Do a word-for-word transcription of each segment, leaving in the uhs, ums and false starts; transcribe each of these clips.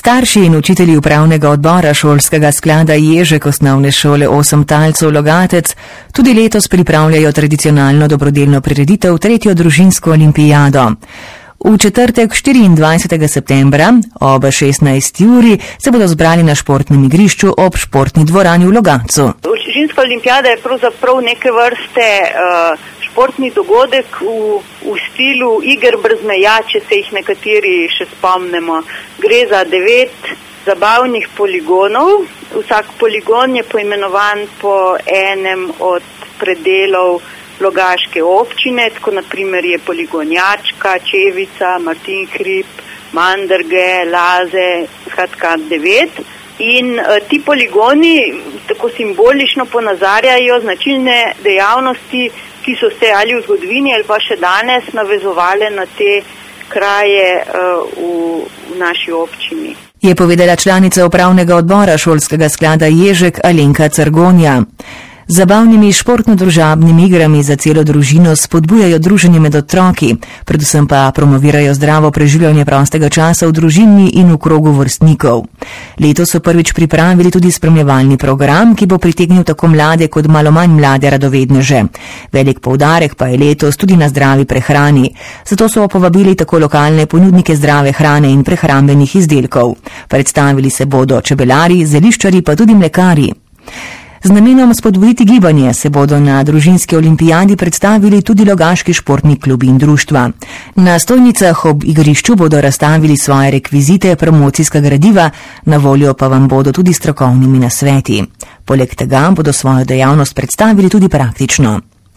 Starši in učitelji upravnega odbora šolskega sklada Ježek osnovne šole osem talcev Logatec tudi letos pripravljajo tradicionalno dobrodelno prireditev tretjo družinsko olimpijado. V četrtek štiriindvajsetega septembra ob šestnajsti uri se bodo zbrali na športnem igrišču ob športni dvorani v Logatcu. Družinska olimpijada je pravzaprav neke vrste uh, športni dogodek v, v stilu iger brez meja, če se jih nekateri še spomnimo. Gre za devet zabavnih poligonov. Vsak poligon je poimenovan po enem od predelov Logaške občine, tako naprimer je poligon Jačka, Čevica, Martin Hrib, Mandrge, Laze, skratka devet. In uh, ti poligoni tako simbolično ponazarjajo značilne dejavnosti, ki so se ali v zgodovini ali pa še danes navezovale na te kraje uh, v, v naši občini. Je povedala članica upravnega odbora šolskega sklada Ježek Alenka Crgonja. Z zabavnimi športno-družabnimi igrami za celo družino spodbujajo druženje med otroki, predvsem pa promovirajo zdravo preživljanje prostega časa v družini in v krogu vrstnikov. Letos so prvič pripravili tudi spremljevalni program, ki bo pritegnil tako mlade kot malo manj mlade radovedneže. Velik poudarek pa je letos tudi na zdravi prehrani. Zato so povabili tako lokalne ponudnike zdrave hrane in prehrambenih izdelkov. Predstavili se bodo čebelari, zeliščari pa tudi mlekari. Z namenom spodbuditi gibanje se bodo na družinski olimpijadi predstavili tudi logaški športni klubi in društva. Na stojnicah ob igrišču bodo razstavili svoje rekvizite, promocijska gradiva, na voljo pa vam bodo tudi strokovnimi nasveti. Poleg tega bodo svojo dejavnost predstavili tudi praktično.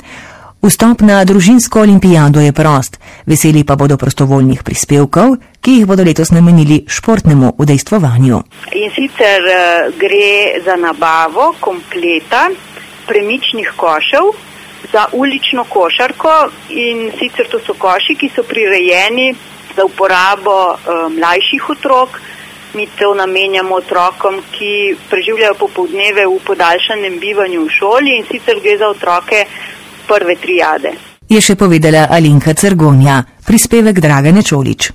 Vstop na družinsko olimpijado je prost, veseli pa bodo prostovoljnih prispevkov, ki jih bodo letos namenili športnemu udejstvovanju. In sicer uh, gre za nabavo kompleta premičnih košev za ulično košarko, in sicer to so koši, ki so prirejeni za uporabo uh, mlajših otrok. Mi to namenjamo otrokom, ki preživljajo popoldneve v podaljšanem bivanju v šoli, in sicer gre za otroke prve triade. Je še povedala Alenka Crgonja, prispevek Dragane Čolič.